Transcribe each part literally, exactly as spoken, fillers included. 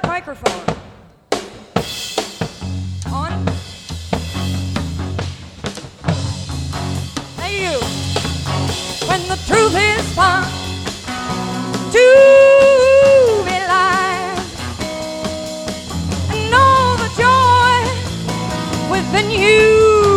that microphone. On. Hey, you. When the truth is found to be lied, and know the joy within you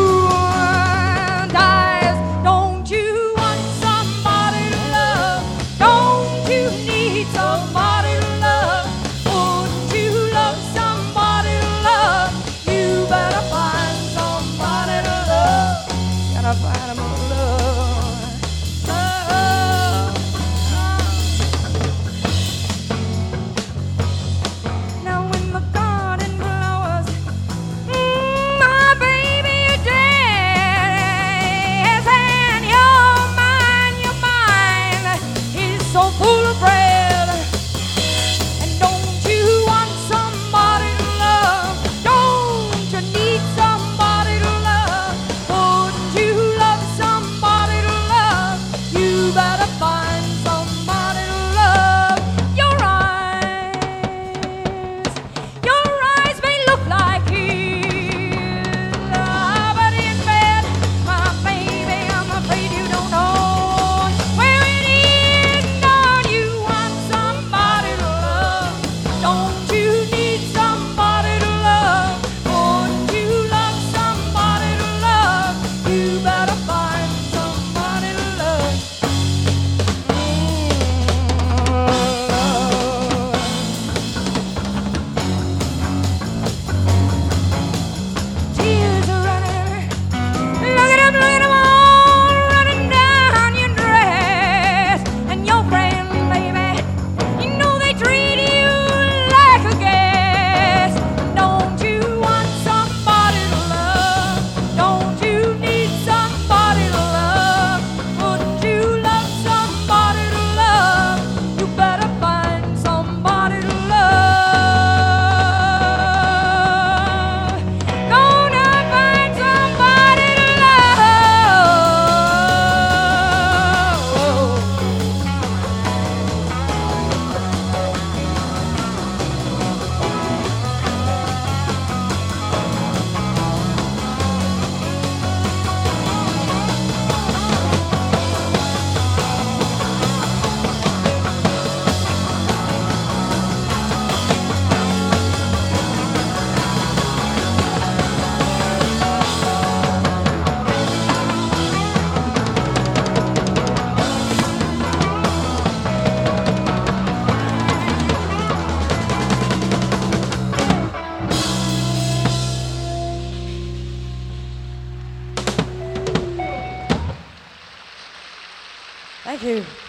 dies. Don't you want somebody to love? Don't you need somebody to love? Wouldn't you love somebody to love? You better find somebody to love. Gotta find him a love. Love. Now when the garden flowers, mm, my baby, you're dead. Yes, and your mind, your mind is so full of bread. And don't you want somebody to love? Don't you need somebody to love? Wouldn't you love somebody to love? You better find somebody to love. Your eyes, your eyes may look like his, ah, but in bed, my baby, I'm afraid you don't know where it is. Don't you want somebody to love? Don't you need somebody to love? Wouldn't you love somebody to love? You better find somebody to love. Tears are running. Look at 'em, look at 'em all running down your dress. And your friends, baby, you know they treat you like a guest. Don't you want somebody to love? Don't you need somebody to love? Wouldn't you love somebody to love? You better find somebody to love. Gonna find somebody to love. Thank you.